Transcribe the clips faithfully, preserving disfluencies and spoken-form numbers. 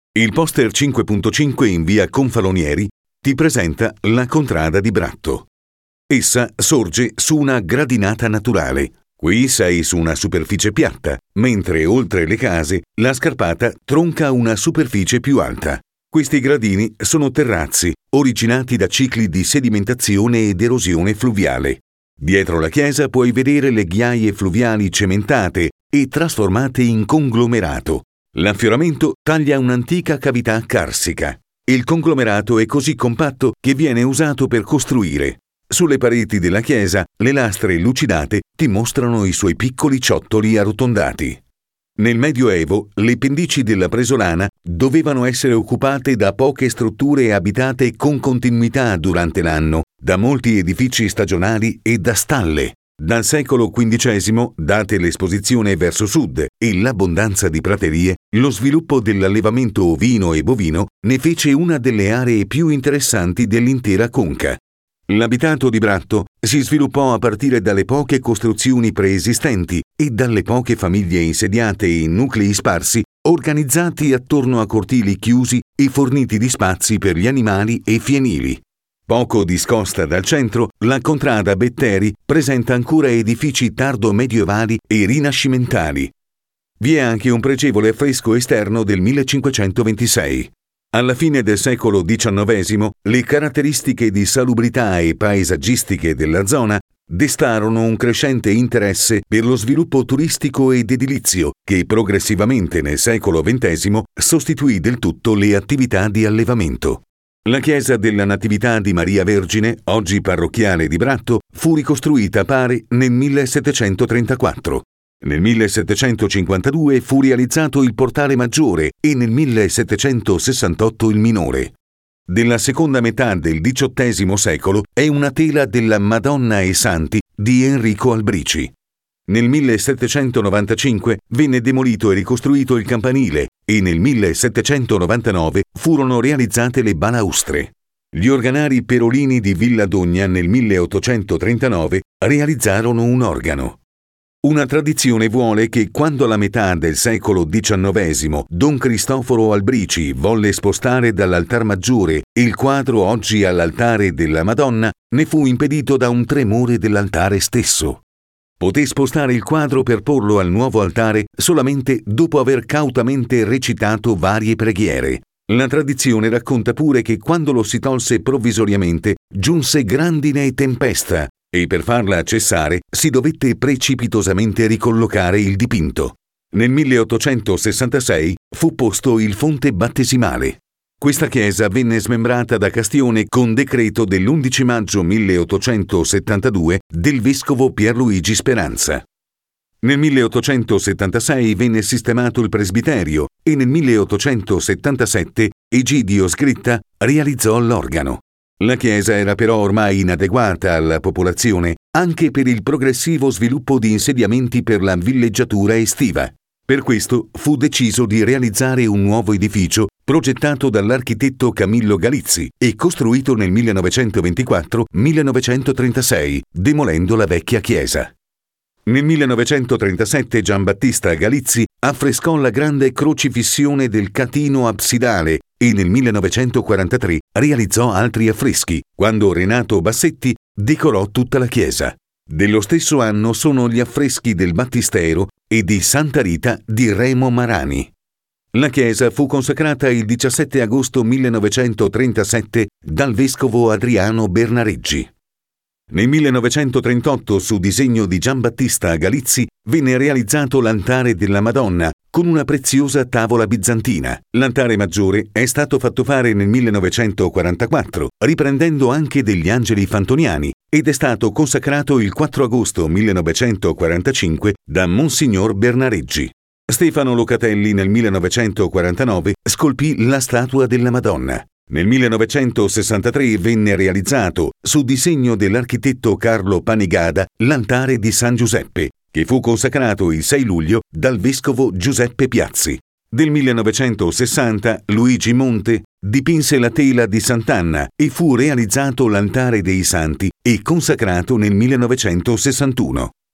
Il poster cinque punto cinque in via Confalonieri ti presenta la contrada di Bratto. Essa sorge su una gradinata naturale. Qui sei su una superficie piatta, mentre oltre le case la scarpata tronca una superficie più alta. Questi gradini sono terrazzi, originati da cicli di sedimentazione ed erosione fluviale. Dietro la chiesa puoi vedere le ghiaie fluviali cementate e trasformate in conglomerato. L'affioramento taglia un'antica cavità carsica. Il conglomerato è così compatto che viene usato per costruire. Sulle pareti della chiesa, le lastre lucidate ti mostrano i suoi piccoli ciottoli arrotondati. Nel Medioevo, le pendici della Presolana dovevano essere occupate da poche strutture abitate con continuità durante l'anno, da molti edifici stagionali e da stalle. Dal secolo quindicesimo, date l'esposizione verso sud e l'abbondanza di praterie, lo sviluppo dell'allevamento ovino e bovino ne fece una delle aree più interessanti dell'intera conca. L'abitato di Bratto si sviluppò a partire dalle poche costruzioni preesistenti e dalle poche famiglie insediate in nuclei sparsi, organizzati attorno a cortili chiusi e forniti di spazi per gli animali e fienili. Poco discosta dal centro, la contrada Betteri presenta ancora edifici tardo-medievali e rinascimentali. Vi è anche un pregevole affresco esterno del millecinquecentoventisei. Alla fine del secolo diciannovesimo, le caratteristiche di salubrità e paesaggistiche della zona destarono un crescente interesse per lo sviluppo turistico ed edilizio che progressivamente nel secolo ventesimo sostituì del tutto le attività di allevamento. La chiesa della Natività di Maria Vergine, oggi parrocchiale di Bratto, fu ricostruita pare nel millesettecentotrentaquattro. Nel millesettecentocinquantadue fu realizzato il portale maggiore e nel millesettecentosessantotto il minore. Della seconda metà del diciottesimo secolo è una tela della Madonna e Santi di Enrico Albrici. Nel millesettecentonovantacinque venne demolito e ricostruito il campanile e nel millesettecentonovantanove furono realizzate le balaustre. Gli organari perolini di Villa Dogna nel milleottocentotrentanove realizzarono un organo. Una tradizione vuole che quando alla metà del secolo diciannovesimo Don Cristoforo Albrici volle spostare dall'altar maggiore il quadro oggi all'altare della Madonna, ne fu impedito da un tremore dell'altare stesso. Poté spostare il quadro per porlo al nuovo altare solamente dopo aver cautamente recitato varie preghiere. La tradizione racconta pure che quando lo si tolse provvisoriamente giunse grandine e tempesta e per farla cessare si dovette precipitosamente ricollocare il dipinto. Nel milleottocentosessantasei fu posto il fonte battesimale. Questa chiesa venne smembrata da Castione con decreto dell'undici maggio milleottocentosettantadue del vescovo Pierluigi Speranza. Nel milleottocentosettantasei venne sistemato il presbiterio e nel milleottocentosettantasette Egidio Sgretta realizzò l'organo. La chiesa era però ormai inadeguata alla popolazione anche per il progressivo sviluppo di insediamenti per la villeggiatura estiva. Per questo fu deciso di realizzare un nuovo edificio progettato dall'architetto Camillo Galizzi e costruito nel millenovecentoventiquattro millenovecentotrentasei, demolendo la vecchia chiesa. Nel millenovecentotrentasette Giambattista Galizzi affrescò la grande crocifissione del catino absidale e nel millenovecentoquarantatré realizzò altri affreschi, quando Renato Bassetti decorò tutta la chiesa. Dello stesso anno sono gli affreschi del Battistero e di Santa Rita di Remo Marani. La chiesa fu consacrata il diciassette agosto millenovecentotrentasette dal vescovo Adriano Bernareggi. Nel millenovecentotrentotto, su disegno di Giambattista Galizzi, venne realizzato l'altare della Madonna con una preziosa tavola bizantina. L'altare maggiore è stato fatto fare nel millenovecentoquarantaquattro, riprendendo anche degli angeli fantoniani, ed è stato consacrato il quattro agosto millenovecentoquarantacinque da Monsignor Bernareggi. Stefano Locatelli nel millenovecentoquarantanove scolpì la statua della Madonna. Nel millenovecentosessantatré venne realizzato, su disegno dell'architetto Carlo Panigada, l'altare di San Giuseppe, che fu consacrato il sei luglio dal vescovo Giuseppe Piazzi. Del millenovecentosessanta Luigi Monte dipinse la tela di Sant'Anna e fu realizzato l'altare dei Santi e consacrato nel millenovecentosessantuno.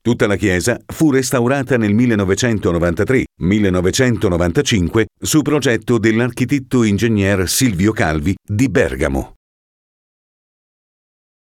Tutta la chiesa fu restaurata nel millenovecentonovantatré millenovecentonovantacinque su progetto dell'architetto ingegner Silvio Calvi di Bergamo.